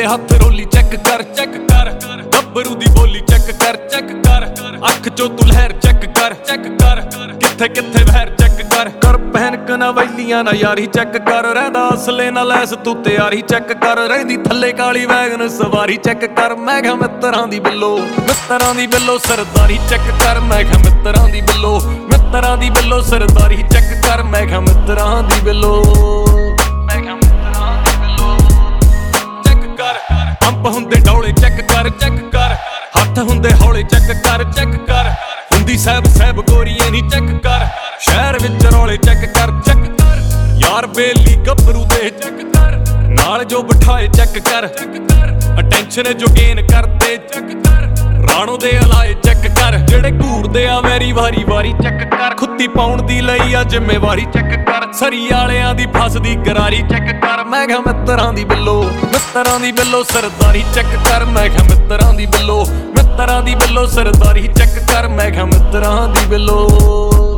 ਦੇ ਹੱਥ ਰੋਲੀ ਚੈੱਕ ਕਰ ਗੱਭਰੂ ਦੀ ਬੋਲੀ ਚੈੱਕ ਕਰ ਅੱਖ ਚੋਂ ਤੂੰ ਲਹਿਰ ਚੈੱਕ ਕਰ ਕਿੱਥੇ ਕਿੱਥੇ ਵਹਿਰ ਚੈੱਕ ਕਰ ਪਹਿਨ ਕਨਵੈਲੀਆਂ ਨਾ ਯਾਰੀ ਚੈੱਕ ਕਰ ਰਹਿੰਦਾ ਅਸਲੇ ਨਾਲ ਲੈਸ ਤੂੰ ਤਿਆਰੀ ਚੈੱਕ ਕਰ ਰਹਿੰਦੀ ਥੱਲੇ ਕਾਲੀ ਵੈਗਨ ਸਵਾਰੀ ਚੈੱਕ ਕਰ ਮੈਂ ਕਿਹਾ ਮਿੱਤਰਾਂ ਦੀ ਬਿੱਲੋ ਸਰਦਾਰੀ ਚੈੱਕ ਕਰ ਮੈਂ ਕਿਹਾ ਮਿੱਤਰਾਂ ਦੀ ਬਿੱਲੋ ਸਰਦਾਰੀ ਚੈੱਕ ਕਰ ਮੈਂ ਕਿਹਾ ਮਿੱਤਰਾਂ ਦੀ ਬਿੱਲੋ ਚੈੱਕ ਕਰ ਪੰਪ ਹੁੰਦੇ ਡੌਲੇ ਚੈੱਕ ਕਰ ਹੱਥ ਹੁੰਦੇ ਹੌਲੇ ਚੈੱਕ ਕਰ ਹੁੰਦੀ ਸਹਿਬ ਗੋਰੀਏ ਨੀ ਚੈੱਕ ਕਰ ਸ਼ਹਿਰ ਵਿੱਚ ਰੌਲੇ ਚੈੱਕ ਕਰ ਯਾਰ ਬੇਲੀ ਗੱਭਰੂ ਦੇ ਚੈੱਕ ਕਰ ਨਾਲ ਜੋ ਬਿਠਾਏ ਚੈੱਕ ਕਰ ਅਟੈਂਸ਼ਨ ਜੋ ਗੇਨ ਕਰਦੇ ਚੈੱਕ ਕਰ ਰਾਣੋ ਦੇ ਅਲਾਏ ਚੈੱਕ ਕਰ ਜਿਹੜੇ ਘੂਰਦੇ ਆ ਮੇਰੀ ਵਾਰੀ ਚੈੱਕ ਕਰ ਖੁੱਤੀ ਪਾਉਣ ਦੀ ਲਈ ਆ ਜ਼ਿੰਮੇਵਾਰੀ ਚੈੱਕ ਕਰ ਸਰੀ ਵਾਲਿਆਂ ਦੀ ਫਸਦੀ ਗਰਾਰੀ ਚੈੱਕ ਕਰ ਮੈਂ ਕਿਹਾ ਮਿੱਤਰਾਂ ਦੀ ਬਿੱਲੋ ਸਰਦਾਰੀ ਚੈੱਕ ਕਰ ਮੈਂ ਕਿਹਾ ਮਿੱਤਰਾਂ ਦੀ ਬਿੱਲੋ ਸਰਦਾਰੀ ਚੈੱਕ ਕਰ ਮੈਂ ਕਿਹਾ ਮਿੱਤਰਾਂ ਦੀ ਬਿੱਲੋ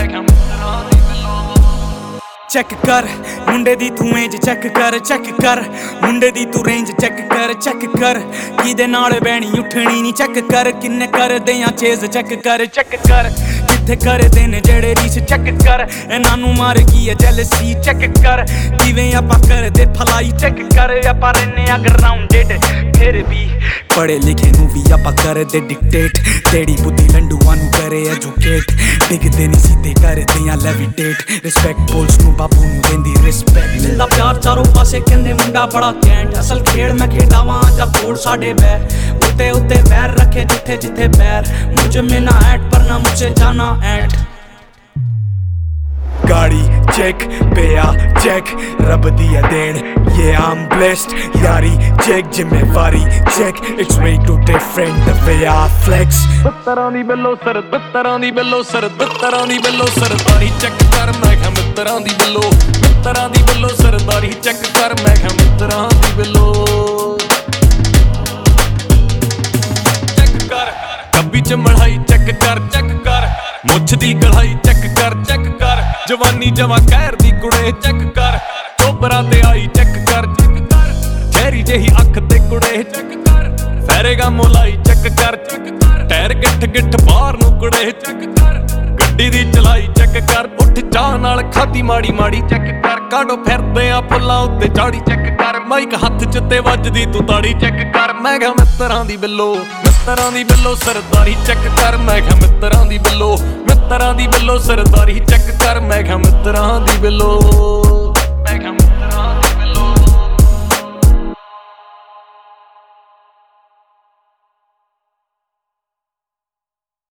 ਚੈੱਕ ਕਰ ਮੁੰਡੇ ਦੀ ਤੂੰ ਏਜ ਚੈੱਕ ਕਰ ਮੁੰਡੇ ਦੀ ਤੂੰ ਰੇਂਜ ਚੈੱਕ ਕਰ ਕਿਹਦੇ ਨਾਲ ਬਹਿਣੀ ਉੱਠਣੀ ਨਹੀਂ ਚੈੱਕ ਕਰ ਕਿੰਨੇ ਕਰਦੇ ਆ ਚੇਜ਼ ਚੈੱਕ ਕਰ ਕਿੱਥੇ ਕਰਦੇ ਨੇ ਜਿਹੜੇ ਰੀਸ ਚੈੱਕ ਕਰ ਇਹਨਾਂ ਨੂੰ ਮਾਰ ਗਈ ਹੈ ਜੈਲਸੀ ਚੈੱਕ ਕਰ ਕਿਵੇਂ ਆਪਾਂ ਕਰਦੇ ਫਲਾਈ ਚੈੱਕ ਕਰ ਆਪਾਂ ਰਹਿੰਦੇ ਆ ਗਰਾਊਂਡਡ ਫਿਰ ਵੀ ਪੜੇ ਲਿਖੇ ਨੂੰ ਵੀ ਆਪਾਂ ਕਰਦੇ ਡਿਕਟੇਟ ਤੇਰੀ ਬੁੱਧੀ ਲੰਡੂਆਂ ਨੂੰ ਕਰੇ ਐਜੂਕੇਟ ਡਿੱਗਦੇ ਨਹੀਂ ਸਿੱਧੇ ਕਰਦੇ ਆ ਲੈਵੀਟੇਟ ਰਿਸਪੈਕਟ ਬੋਲਸ ਨੂੰ ਬਾਪੂ ਨੂੰ ਦਿੰਦੀ ਰਿਸਪੈਕਟ ਮਿਲਦਾ ਪਿਆਰ ਚਾਰੋਂ ਪਾਸੇ ਕਹਿੰਦੇ ਮੁੰਡਾ ਬੜਾ ਕੈਂਟ ਅਸਲ ਖੇਡ ਮੈਂ ਖੇਡਾਵਾਂ ਜਾਂ ਕੋੜ ਸਾਡੇ ਬੈ ਉੱਤੇ ਵੈਰ ਰੱਖੇ ਜਿੱਥੇ बैर मुझे में ना ऐड पर ना मुझे जाना ऐड गाड़ी चेक पेया चेक रब दिया देन ये I'm blessed यारी चेक जिम्मेवारी check it's way too different the way I flex ਮਿੱਤਰਾਂ ਦੀ ਬਿੱਲੋ ਸਰਦਾਰੀ ਚੈੱਕ ਕਰ ਮੈਂ ਕਿਹਾ ਮਿੱਤਰਾਂ ਦੀ ਬਿੱਲੋ ਸਰਦਾਰੀ ਚੈੱਕ ਕਰ ਮੈਂ ਕਿਹਾ ਮਿੱਤਰਾਂ ਦੀ ਬਿੱਲੋ ਕੱਬੀ ਚ ਮੜਾਈ ਚੈੱਕ ਕਰ ਮੁੱਛ ਦੀ ਕਢਾਈ ਚੈੱਕ ਕਰ ਜਵਾਨੀ ਜਵਾ ਕਹਿਰ ਦੀ ਕੁੜੇ ਚੈੱਕ ਕਰ ਚੋਬਰਾਂ ਤੇ ਆਈ ਚੈੱਕ ਕਰ ਚਿਹਰੀ ਜਿਹੀ ਅੱਖ ਤੇ ਕੁੜੇ ਚੈੱਕ ਕਰ ਫੈਰੇਗਾ ਮੋਲਾਈ ਚੈੱਕ ਕਰ ਟਾਇਰ ਗਿੱਠ ਬਾਹਰ ਨੂੰ ਕੁੜੇ ਚੈੱਕ ਕਰ ਗੱਡੀ ਦੀ ਚਲਾਈ ਚੈੱਕ ਕਰ ਉੱਠ ਚਾਹ ਨਾਲ ਖਾਦੀ ਮਾੜੀ ਚੈੱਕ ਕਰ ਕਾਢੋ ਫਿਰਦੇ ਆ ਫੁੱਲਾਂ ਉੱਤੇ ਚਾੜੀ ਚੈੱਕ ਕਰ ਮਾਈਕ ਹੱਥ ਚ ਤੇ ਵੱਜਦੀ ਤੂੰ ਤਾੜੀ ਚੈੱਕ ਕਰ ਮੈਂ ਕਿਹਾ ਮਿੱਤਰਾਂ ਦੀ ਬਿੱਲੋ ਸਰਦਾਰੀ ਚੈੱਕ ਕਰ ਮੈਂ ਕਿਹਾ ਮਿੱਤਰਾਂ ਦੀ ਬਿੱਲੋ ਸਰਦਾਰੀ ਚੈੱਕ ਕਰ ਮੈਂ ਕਿਹਾ ਮਿੱਤਰਾਂ ਦੀ ਬਿੱਲੋ